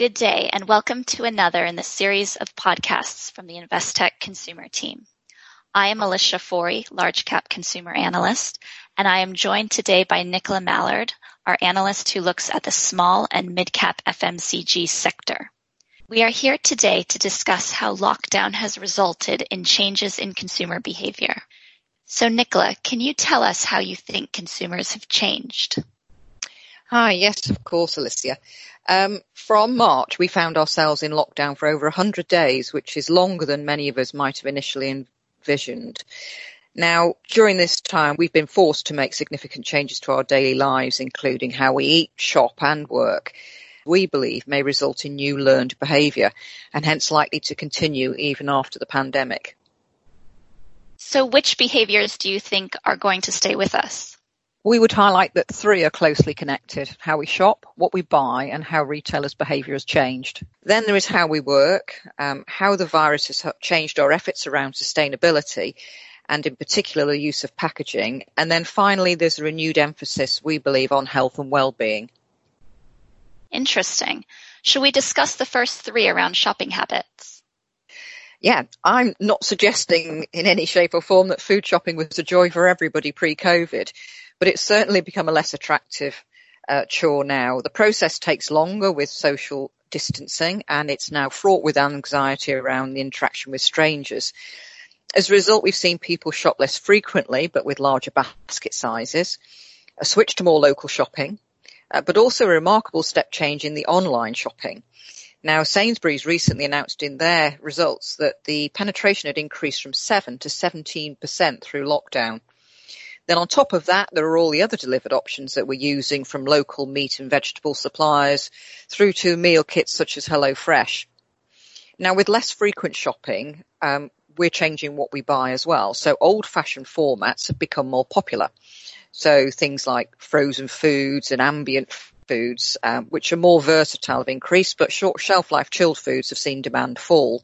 Good day, and welcome to another in the series of podcasts from the Investec consumer team. I am Alicia Forey, large cap consumer analyst, and I am joined today by Nicola Mallard, our analyst who looks at the small and mid-cap FMCG sector. We are here today to discuss how lockdown has resulted in changes in consumer behavior. So Nicola, can you tell us how you think consumers have changed? Hi, yes, of course, Alicia. From March, we found ourselves in lockdown for over 100 days, which is longer than many of us might have initially envisioned. Now, during this time, we've been forced to make significant changes to our daily lives, including how we eat, shop and work. We believe may result in new learned behaviour and hence likely to continue even after the pandemic. So which behaviours do you think are going to stay with us? We would highlight that three are closely connected: how we shop, what we buy, and how retailers' behaviour has changed. Then there is how we work, how the virus has changed our efforts around sustainability, and in particular the use of packaging. And then finally, there's a renewed emphasis, we believe, on health and well-being. Interesting. Should we discuss the first three around shopping habits? Yeah, I'm not suggesting in any shape or form that food shopping was a joy for everybody pre-COVID, but it's certainly become a less attractive chore now. The process takes longer with social distancing, and it's now fraught with anxiety around the interaction with strangers. As a result, we've seen people shop less frequently, but with larger basket sizes, a switch to more local shopping, but also a remarkable step change in the online shopping. Now, Sainsbury's recently announced in their results that the penetration had increased from 7 to 17% through lockdown. Then on top of that, there are all the other delivered options that we're using, from local meat and vegetable suppliers through to meal kits such as HelloFresh. Now, with less frequent shopping, we're changing what we buy as well. So old-fashioned formats have become more popular. So things like frozen foods and ambient foods, which are more versatile, have increased, but short shelf life chilled foods have seen demand fall.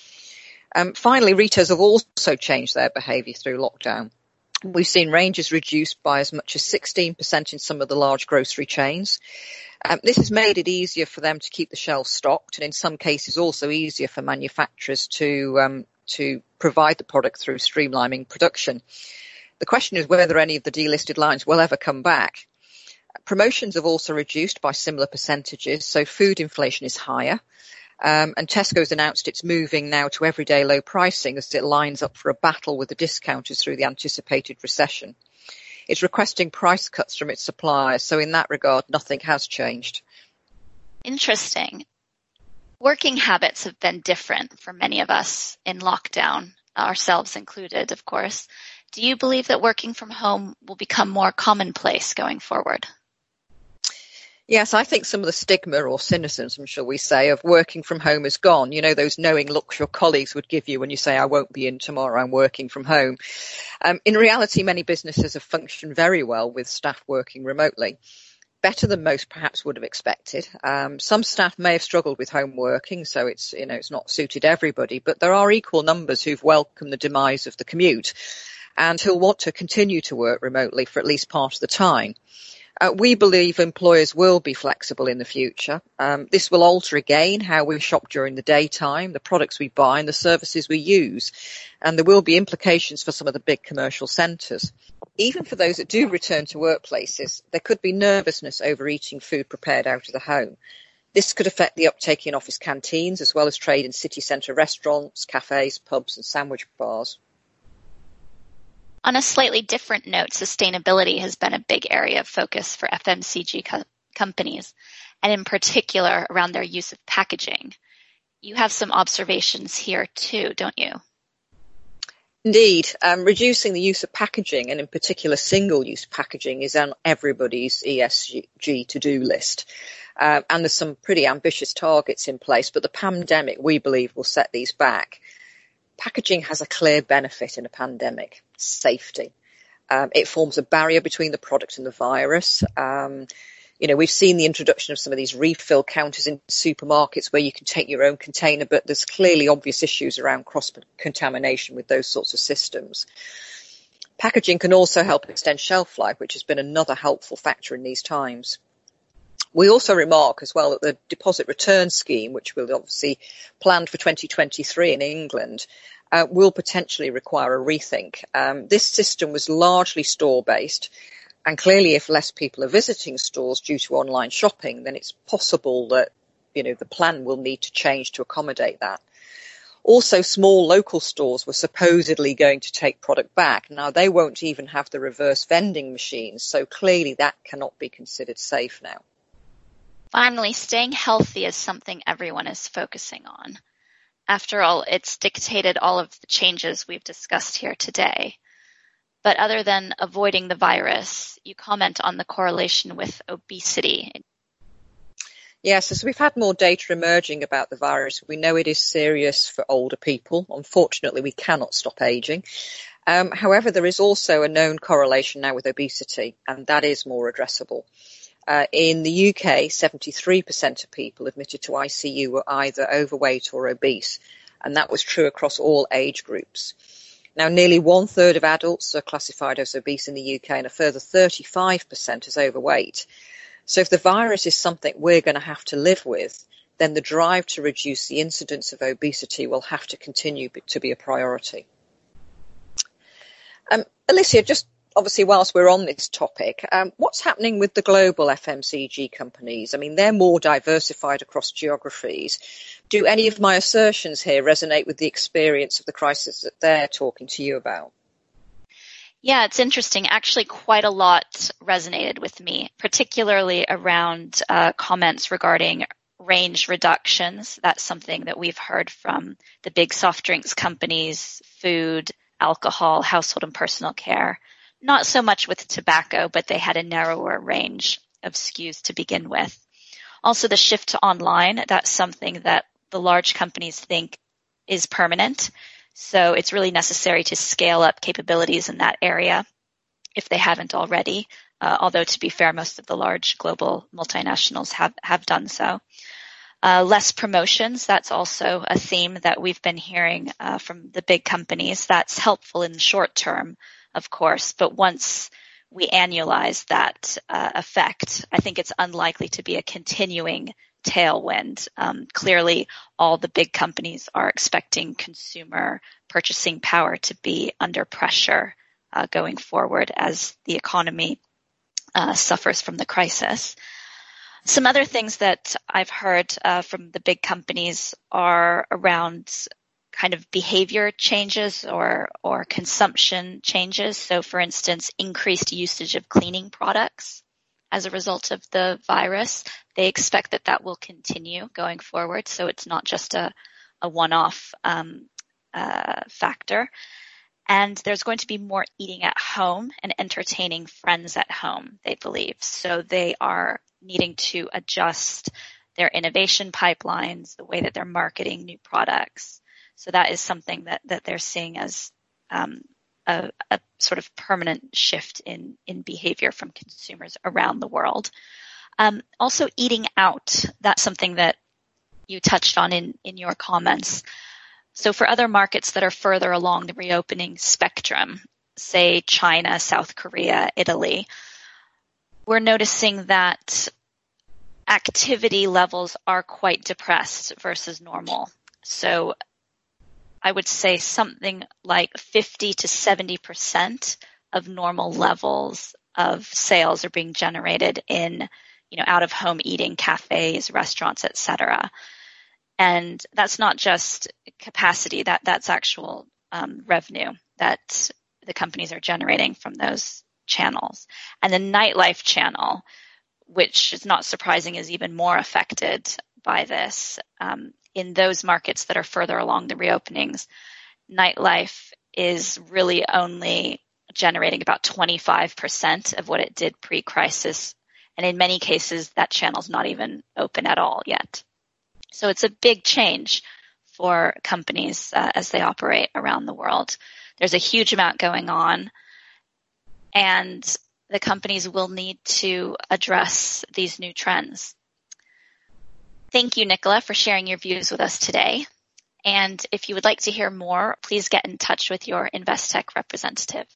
Finally, retailers have also changed their behaviour through lockdown. We've seen ranges reduced by as much as 16% in some of the large grocery chains. This has made it easier for them to keep the shelves stocked, and in some cases also easier for manufacturers to provide the product through streamlining production. The question is whether any of the delisted lines will ever come back. Promotions have also reduced by similar percentages, so food inflation is higher. And Tesco's announced it's moving now to everyday low pricing as it lines up for a battle with the discounters through the anticipated recession. It's requesting price cuts from its suppliers, so in that regard, nothing has changed. Interesting. Working habits have been different for many of us in lockdown, ourselves included, of course. Do you believe that working from home will become more commonplace going forward? Yes, I think some of the stigma or cynicism, shall we say, of working from home is gone. You know, those knowing looks your colleagues would give you when you say, I won't be in tomorrow, I'm working from home. In reality, many businesses have functioned very well with staff working remotely. Better than most perhaps would have expected. Some staff may have struggled with home working, so it's not suited everybody, but there are equal numbers who've welcomed the demise of the commute and who'll want to continue to work remotely for at least part of the time. We believe employers will be flexible in the future. This will alter again how we shop during the daytime, the products we buy and the services we use. And there will be implications for some of the big commercial centres. Even for those that do return to workplaces, there could be nervousness over eating food prepared out of the home. This could affect the uptake in office canteens as well as trade in city centre restaurants, cafes, pubs and sandwich bars. On a slightly different note, sustainability has been a big area of focus for FMCG companies, and in particular around their use of packaging. You have some observations here too, don't you? Indeed. Reducing the use of packaging, and in particular single-use packaging, is on everybody's ESG to-do list. And there's some pretty ambitious targets in place, but the pandemic, we believe, will set these back. Packaging has a clear benefit in a pandemic: safety. It forms a barrier between the product and the virus. We've seen the introduction of some of these refill counters in supermarkets where you can take your own container, but there's clearly obvious issues around cross-contamination with those sorts of systems. Packaging can also help extend shelf life, which has been another helpful factor in these times. We also remark as well that the deposit return scheme, which will obviously planned for 2023 in England, will potentially require a rethink. This system was largely store-based, and clearly if less people are visiting stores due to online shopping, then it's possible that, the plan will need to change to accommodate that. Also, small local stores were supposedly going to take product back. Now, they won't even have the reverse vending machines, so clearly that cannot be considered safe now. Finally, staying healthy is something everyone is focusing on. After all, it's dictated all of the changes we've discussed here today. But other than avoiding the virus, you comment on the correlation with obesity. Yes, as we've had more data emerging about the virus, we know it is serious for older people. Unfortunately, we cannot stop aging. However, there is also a known correlation now with obesity, and that is more addressable. In the UK, 73% of people admitted to ICU were either overweight or obese, and that was true across all age groups. Now, nearly 1/3 of adults are classified as obese in the UK and a further 35% as overweight. So if the virus is something we're going to have to live with, then the drive to reduce the incidence of obesity will have to continue to be a priority. Alicia, just obviously whilst we're on this topic, what's happening with the global FMCG companies? I mean, they're more diversified across geographies. Do any of my assertions here resonate with the experience of the crisis that they're talking to you about? Yeah, it's interesting. Actually, quite a lot resonated with me, particularly around comments regarding range reductions. That's something that we've heard from the big soft drinks companies, food, alcohol, household and personal care. Not so much with tobacco, but they had a narrower range of SKUs to begin with. Also, the shift to online, that's something that the large companies think is permanent. So it's really necessary to scale up capabilities in that area if they haven't already, although to be fair, most of the large global multinationals have done so. Less promotions, that's also a theme that we've been hearing from the big companies. That's helpful in the short term, of course, but once we annualize that effect, I think it's unlikely to be a continuing tailwind. Clearly, all the big companies are expecting consumer purchasing power to be under pressure going forward as the economy suffers from the crisis. Some other things that I've heard from the big companies are around kind of behavior changes or consumption changes. So, for instance, increased usage of cleaning products as a result of the virus. They expect that will continue going forward, so it's not just a one-off factor. And there's going to be more eating at home and entertaining friends at home, they believe. So they are needing to adjust their innovation pipelines, the way that they're marketing new products. So that is something that they're seeing as a sort of permanent shift in behavior from consumers around the world. Also eating out, that's something that you touched on in your comments. So for other markets that are further along the reopening spectrum, say China, South Korea, Italy, we're noticing that activity levels are quite depressed versus normal. So I would say something like 50 to 70% of normal levels of sales are being generated in, out-of-home eating, cafes, restaurants, etc. And that's not just capacity, that's actual revenue that the companies are generating from those channels. And the nightlife channel, which is not surprising, is even more affected by this. In those markets that are further along the reopenings, nightlife is really only generating about 25% of what it did pre-crisis. And in many cases, that channel's not even open at all yet. So it's a big change for companies as they operate around the world. There's a huge amount going on, and the companies will need to address these new trends. Thank you, Nicola, for sharing your views with us today. And if you would like to hear more, please get in touch with your Investec representative.